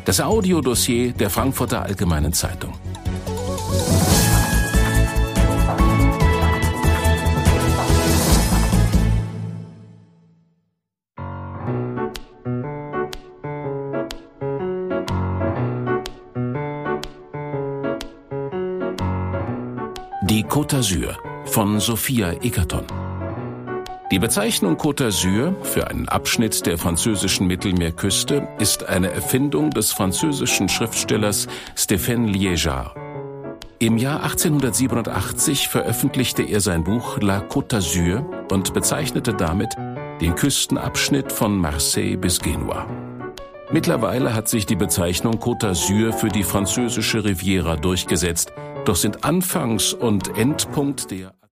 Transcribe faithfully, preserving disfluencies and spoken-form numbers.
Das Audiodossier der Frankfurter Allgemeinen Zeitung. Die Côte d'Azur von Sophia Egerton. Die Bezeichnung Côte d'Azur für einen Abschnitt der französischen Mittelmeerküste ist eine Erfindung des französischen Schriftstellers Stéphane Liégeard. Im Jahr achtzehnhundertsiebenundachtzig veröffentlichte er sein Buch La Côte d'Azur und bezeichnete damit den Küstenabschnitt von Marseille bis Genua. Mittlerweile hat sich die Bezeichnung Côte d'Azur für die französische Riviera durchgesetzt, doch sind Anfangs- und Endpunkt der